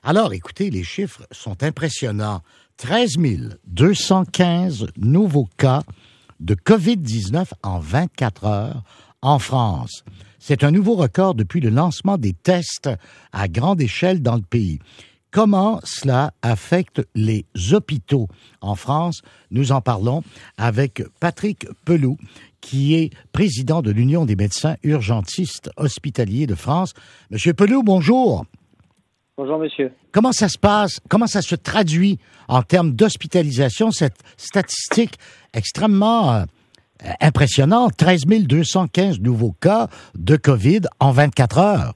Alors, écoutez, les chiffres sont impressionnants. 13 215 nouveaux cas de COVID-19 en 24 heures en France. C'est un nouveau record depuis le lancement des tests à grande échelle dans le pays. Comment cela affecte les hôpitaux en France? Nous en parlons avec Patrick Pelloux, qui est président de l'Union des médecins urgentistes hospitaliers de France. Monsieur Pelloux, bonjour. Bonjour, monsieur. Comment ça se passe? Comment ça se traduit en termes d'hospitalisation, cette statistique extrêmement impressionnante? 13 215 nouveaux cas de COVID en 24 heures.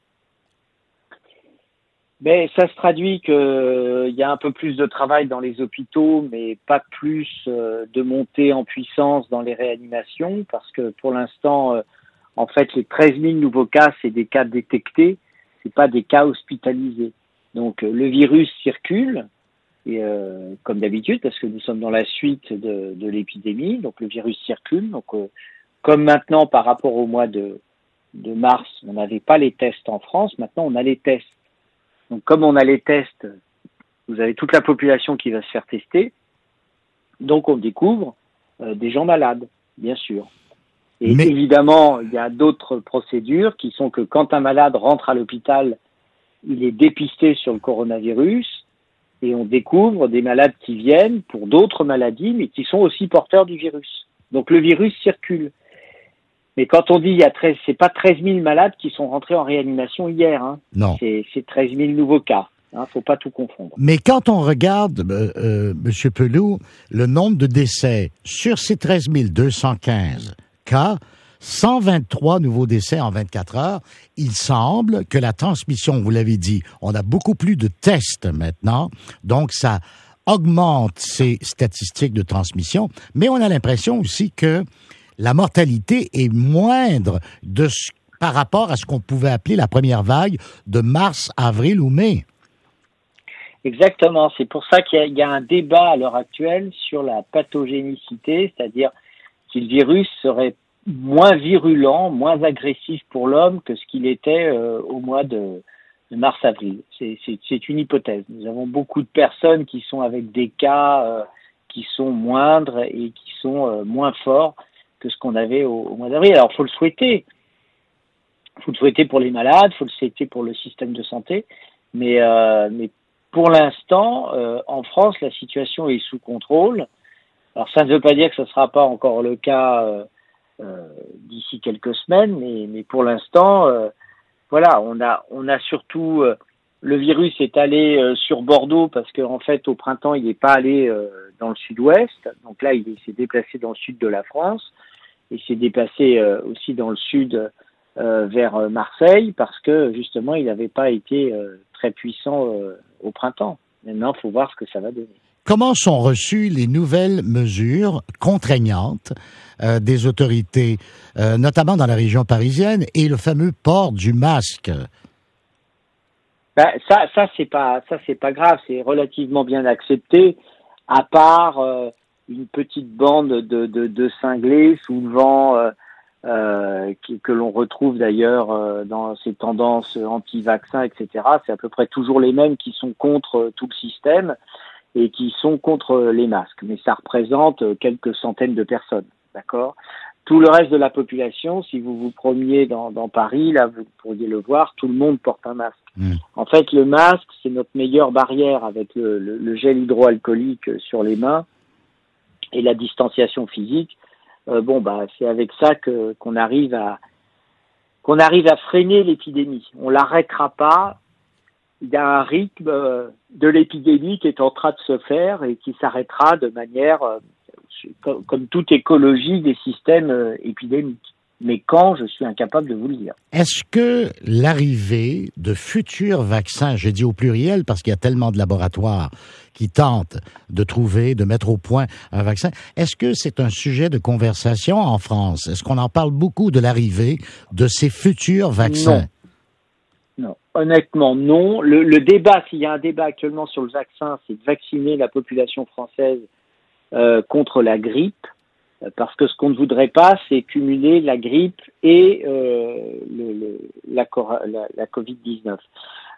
Ben, ça se traduit qu'il y a un peu plus de travail dans les hôpitaux, mais pas plus de montée en puissance dans les réanimations, parce que pour l'instant, en fait, les 13 000 nouveaux cas, c'est des cas détectés, c'est pas des cas hospitalisés. Donc, le virus circule, et, comme d'habitude, parce que nous sommes dans la suite de l'épidémie, donc le virus circule. Donc, comme maintenant, par rapport au mois de mars, on n'avait pas les tests en France, maintenant on a les tests. Donc, comme on a les tests, vous avez toute la population qui va se faire tester. Donc, on découvre des gens malades, bien sûr. Et évidemment, il y a d'autres procédures qui sont que quand un malade rentre à l'hôpital, il est dépisté sur le coronavirus et on découvre des malades qui viennent pour d'autres maladies, mais qui sont aussi porteurs du virus. Donc, le virus circule. Mais quand on dit c'est pas 13 000 malades qui sont rentrés en réanimation hier. Hein. Non. C'est 13 000 nouveaux cas. Faut pas tout confondre. Mais quand on regarde, Monsieur Pelloux, le nombre de décès sur ces 13 215 cas, 123 nouveaux décès en 24 heures, il semble que la transmission, vous l'avez dit, on a beaucoup plus de tests maintenant, donc ça augmente ces statistiques de transmission, mais on a l'impression aussi que la mortalité est moindre par rapport à ce qu'on pouvait appeler la première vague de mars, avril ou mai. Exactement. C'est pour ça qu'il y a un débat à l'heure actuelle sur la pathogénicité, c'est-à-dire si le virus serait moins virulent, moins agressif pour l'homme que ce qu'il était au mois de mars-avril. C'est une hypothèse. Nous avons beaucoup de personnes qui sont avec des cas qui sont moindres et qui sont moins forts que ce qu'on avait au mois d'avril. Alors, il faut le souhaiter. Il faut le souhaiter pour les malades, il faut le souhaiter pour le système de santé. Mais pour l'instant, en France, la situation est sous contrôle. Alors, ça ne veut pas dire que ce ne sera pas encore le cas d'ici quelques semaines, mais pour l'instant, voilà, on a surtout... le virus est allé sur Bordeaux parce qu'en fait, au printemps, il n'est pas allé dans le sud-ouest. Donc là, il s'est déplacé dans le sud de la France. Il s'est déplacé aussi dans le sud vers Marseille parce que, justement, il n'avait pas été très puissant au printemps. Maintenant, il faut voir ce que ça va donner. Comment sont reçues les nouvelles mesures contraignantes des autorités, notamment dans la région parisienne, et le fameux port du masque? Ben, ça c'est pas grave, c'est relativement bien accepté, à part une petite bande de cinglés sous le vent que l'on retrouve d'ailleurs dans ces tendances anti-vaccins, etc. C'est à peu près toujours les mêmes qui sont contre tout le système et qui sont contre les masques. Mais ça représente quelques centaines de personnes, d'accord ? Tout le reste de la population, si vous vous promeniez dans Paris, là, vous pourriez le voir, tout le monde porte un masque. En fait, le masque, c'est notre meilleure barrière avec le gel hydroalcoolique sur les mains et la distanciation physique. C'est avec ça qu'on arrive à freiner l'épidémie. On l'arrêtera pas. Il y a un rythme de l'épidémie qui est en train de se faire et qui s'arrêtera de manière, comme toute écologie des systèmes épidémiques. Mais quand, je suis incapable de vous le dire. Est-ce que l'arrivée de futurs vaccins, je dis au pluriel parce qu'il y a tellement de laboratoires qui tentent de trouver, de mettre au point un vaccin, est-ce que c'est un sujet de conversation en France? Est-ce qu'on en parle beaucoup de l'arrivée de ces futurs vaccins? Non, honnêtement, non. Le débat, s'il y a un débat actuellement sur le vaccin, c'est de vacciner la population française contre la grippe. Parce que ce qu'on ne voudrait pas, c'est cumuler la grippe et la Covid-19.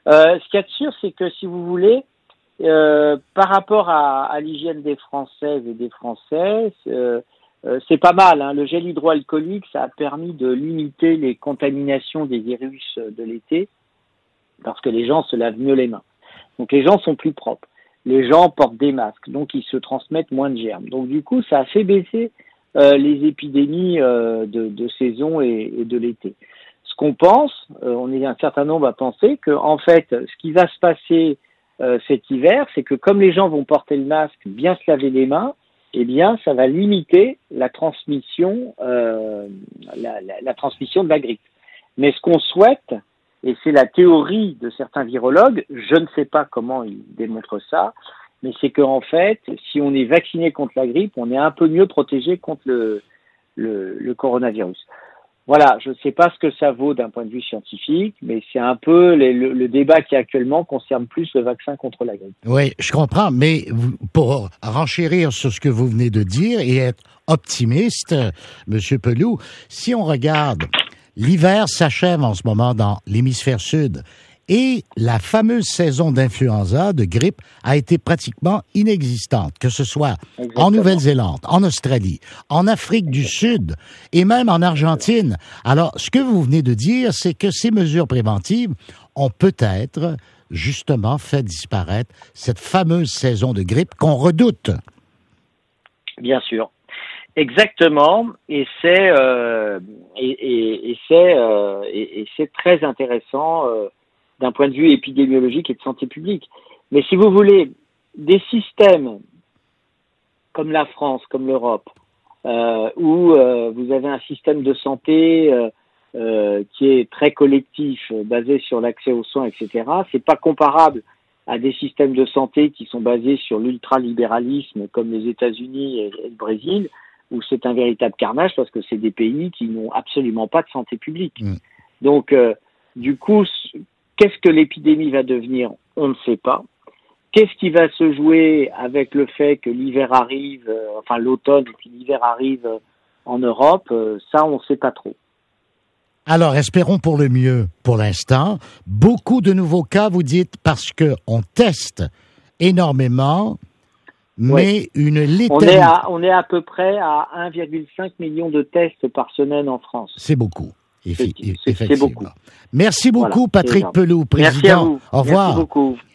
Ce qu'il y a de sûr, c'est que si vous voulez, par rapport à l'hygiène des Françaises et des Français, c'est pas mal. Hein. Le gel hydroalcoolique, ça a permis de limiter les contaminations des virus de l'été, parce que les gens se lavent mieux les mains. Donc les gens sont plus propres. Les gens portent des masques, donc ils se transmettent moins de germes. Donc du coup, ça a fait baisser les épidémies de saison et de l'été. Ce qu'on pense, on est un certain nombre à penser que en fait, ce qui va se passer cet hiver, c'est que comme les gens vont porter le masque, bien se laver les mains, eh bien, ça va limiter la transmission, la transmission de la grippe. Mais ce qu'on souhaite, et c'est la théorie de certains virologues, je ne sais pas comment ils démontrent ça, mais c'est qu'en fait, si on est vacciné contre la grippe, on est un peu mieux protégé contre le coronavirus. Voilà, je ne sais pas ce que ça vaut d'un point de vue scientifique, mais c'est un peu le débat qui actuellement concerne plus le vaccin contre la grippe. Oui, je comprends, mais pour renchérir sur ce que vous venez de dire et être optimiste, Monsieur Pelloux, si on regarde, l'hiver s'achève en ce moment dans l'hémisphère sud et la fameuse saison d'influenza, de grippe, a été pratiquement inexistante, que ce soit en Nouvelle-Zélande, en Australie, en Afrique du Sud et même en Argentine. Alors, ce que vous venez de dire, c'est que ces mesures préventives ont peut-être justement fait disparaître cette fameuse saison de grippe qu'on redoute. Bien sûr. Exactement, et c'est très intéressant d'un point de vue épidémiologique et de santé publique. Mais si vous voulez, des systèmes comme la France, comme l'Europe, où vous avez un système de santé qui est très collectif, basé sur l'accès aux soins, etc., c'est pas comparable à des systèmes de santé qui sont basés sur l'ultralibéralisme, comme les États-Unis et le Brésil, où c'est un véritable carnage parce que c'est des pays qui n'ont absolument pas de santé publique. Donc, du coup, qu'est-ce que l'épidémie va devenir? On ne sait pas. Qu'est-ce qui va se jouer avec le fait que l'hiver arrive, l'automne et puis l'hiver arrive en Europe? Ça, on ne sait pas trop. Alors, espérons pour le mieux pour l'instant. Beaucoup de nouveaux cas, vous dites, parce qu'on teste énormément, mais une létalité. On est à peu près à 1,5 million de tests par semaine en France. C'est beaucoup. C'est beaucoup. Merci beaucoup, voilà, Patrick Pelloux, président. Merci à vous. Au revoir. Merci beaucoup.